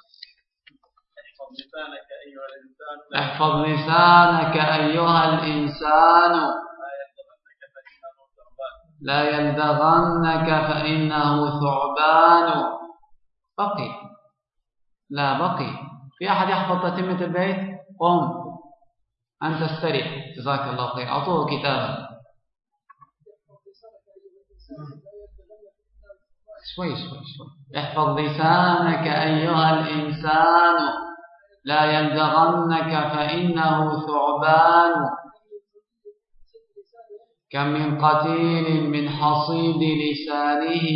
احفظ لسانك أيها الإنسان لا يلدغنك فإنه ثعبان. بقي لا بقي. في أحد يحفظ تتمة البيت؟ قم أنت استريح جزاك الله خير. أعطوه كتابا. شوي شوي شوي. احفظ لسانك أيها الإنسان لا يلدغنك فإنه ثعبان. كم من قتيل من حصيد لسانه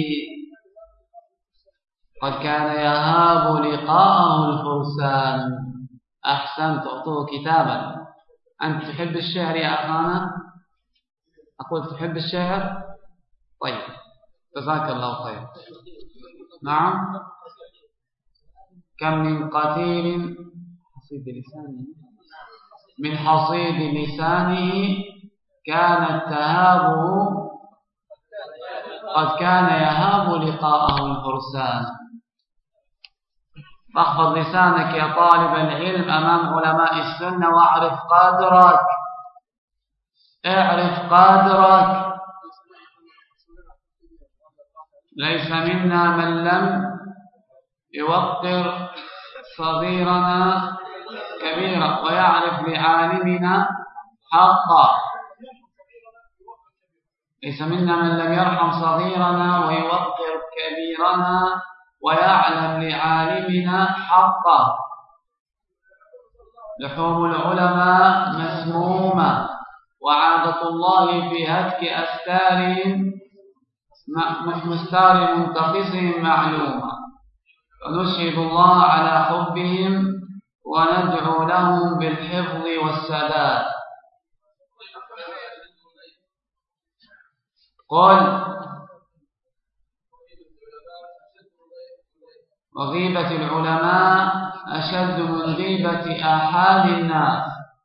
قد كان يهاب لقاءه الفرسان. أحسنت، أعطوه كتابا. أنت تحب الشعر يا أخانا؟ أقول تحب الشعر؟ طيب جزاك الله خير. نعم. كم من قتيل حصيد لسانه من حصيد لسانه كان التهابه قد كان يهاب لقاءه الفرسان. فاحفظ لسانك يا طالب العلم أمام علماء السنة واعرف قدرك، اعرف قدرك. ليس منا من لم يوقر صغيرنا كبيرا ويعرف لعالمنا حقا. ليس منا من لم يرحم صغيرنا ويوقر كبيرنا ويعلم لعالمنا حقا. لحوم العلماء مسمومة، وعادة الله في هتك أستارهم مستار منتقصهم معلومة. ونشهد الله على حبهم وندعو لهم بالحفظ والسداد. قل وغيبة العلماء أشد من غيبة آحاد الناس.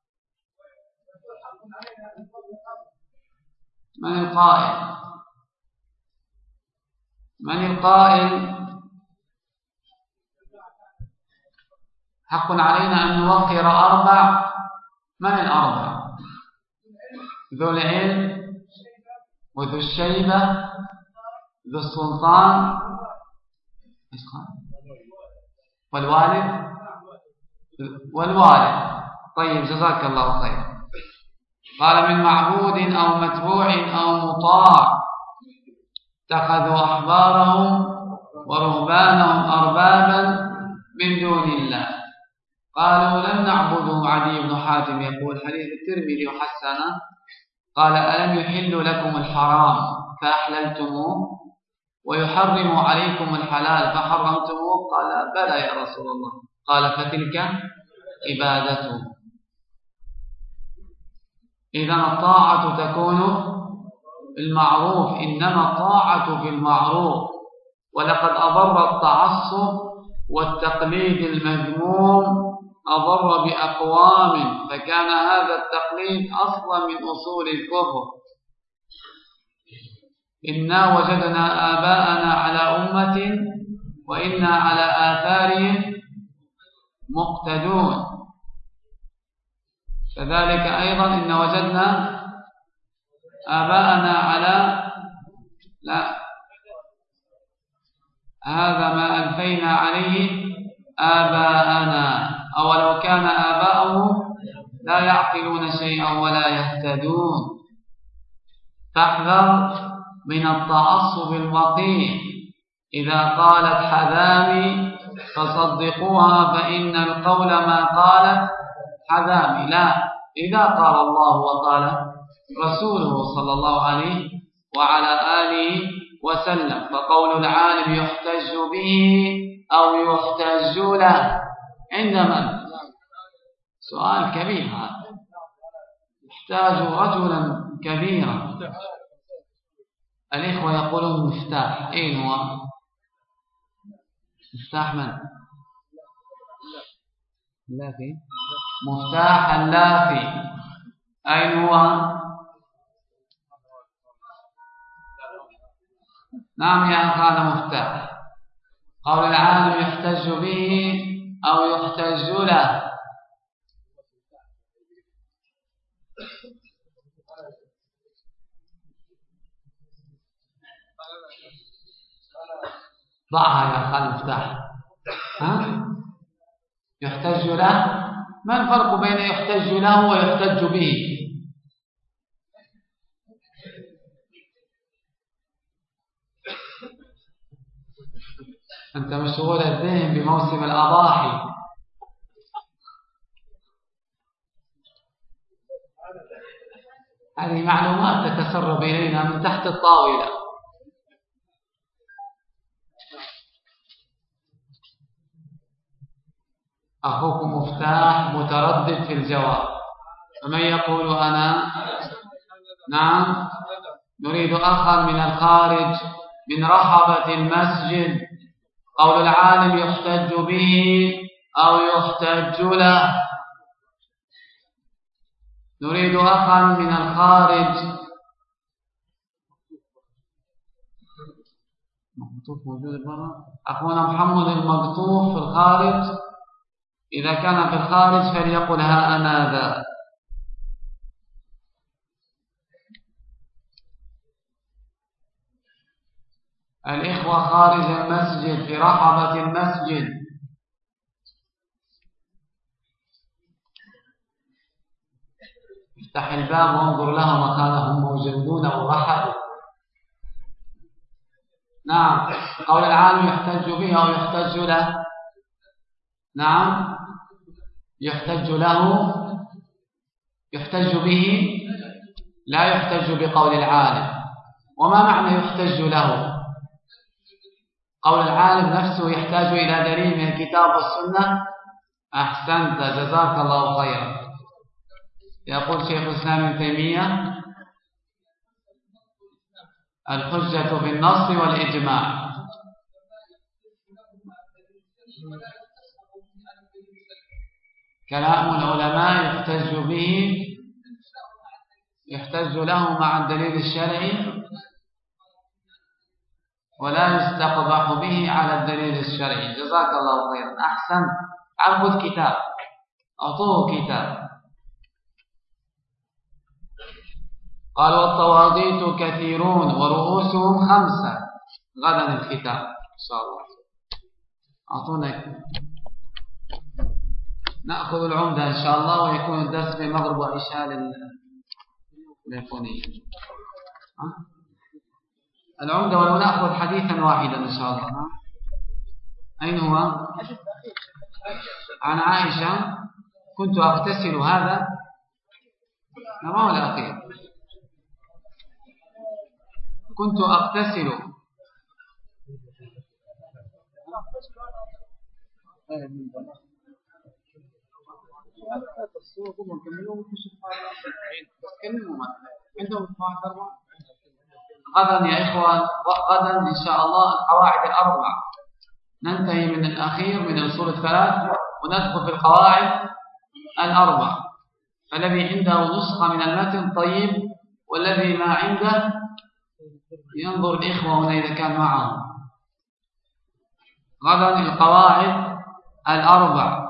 من القائل؟ من القائل؟ حق علينا أن نوقر أربع. من الأربع؟ ذو العلم وذو الشيبة ذو السلطان والوالد والوالد. طيب جزاك الله خير. قال من معبود أو متبوع أو مطاع اتخذوا أحبارهم ورهبانهم أربابا من دون الله قالوا لم نعبدوا. عدي بن حاتم يقول حديث الترمذي وحسنه. قال ألم يحل لكم الحرام فأحللتموه ويحرم عليكم الحلال فحرمتموه؟ قال بلى يا رسول الله. قال فتلك عبادته. إذن الطاعة تكون بالمعروف، إنما الطاعة في المعروف. ولقد أضر التعصب والتقليد المذموم أضر بأقوام، فكان هذا التقليد أصلا من أصول الكفر. إنا وجدنا آباءنا على أمة وإنا على آثارهم مقتدون. كذلك أيضا إن وجدنا آباءنا على لا هذا ما ألفينا عليه آباءنا أولو كان آباؤهم لا يعقلون شيئا ولا يهتدون. فاحذر من التعصب الوقيح. إذا قالت حذامي فصدقوها فإن القول ما قالت حذامي. لا، إذا قال الله وقال رسوله صلى الله عليه وعلى آله وسلم فقول العالم يحتج به أو يحتج له. عندما سؤال كبير هذا يحتاج رجلا كبيرا. الإخوة يقولون مفتاح. أين هو مفتاح؟ من اللافي؟ مفتاح اللافي أين هو؟ نعم يا أخانا مفتاح. قول العالم يحتج به أو يحتج له. ضعها يا أخانا المفتاح. ها؟ يحتج له. ما الفرق بين يحتج له ويحتج به؟ أنت مشغول الذهن بموسم الأضاحي. هذه معلومات تتسرب إلينا من تحت الطاولة. أخوكم مفتاح متردد في الجواب، فمن يقول أنا؟ نعم، نريد أخا من الخارج من رحبة المسجد. قول العالم يحتج به أو يحتج له. نريد أخا من الخارج. مقطوف موجود برا. أخونا محمد المقطوف في الخارج، إذا كان في الخارج فليقل ها أنا ذا. الإخوة خارج المسجد في رحبة المسجد. افتح الباب وانظر لهم مكانهم موجودون أو رحبوا. نعم، قول العالم يحتج به أو يحتج له. نعم، يحتج له، يحتج به، لا يحتج بقول العالم. وما معنى يحتج له؟ قول العالم نفسه يحتاج إلى دليل من الكتاب والسنة. أحسنت، جزاك الله خيرا. يقول شيخ الإسلام ابن تيمية الحجة في النص والإجماع. كلام العلماء يحتج به، يحتج له مع الدليل الشرعي، ولا يستقبح به على الدليل الشرعي. جزاك الله خيرا، أحسن. عرض الكتاب، أعطوه كتاب. قال والطواغيت كثيرون ورؤوسهم خمسة. غدا الكتاب إن شاء الله. أعطونا نأخذ العمدة إن شاء الله، ويكون الدرس في مغرب وعشاء للفونية. العمدة ولو نأخذ حديثا واحدا إن شاء الله. أين هو؟ عن عائشة كنت أغتسل. هذا ما هو الأخير. كنت أغتسل غدا يا إخوان، غدا إن شاء الله القواعد الأربع. ننتهي من الأخير من الأصول الثلاث وندخل في القواعد الأربع. الذي عنده نسخة من المتن طيب، والذي ما عنده ينظر الإخوة هنا إذا كان معهم. غدا القواعد الأربع.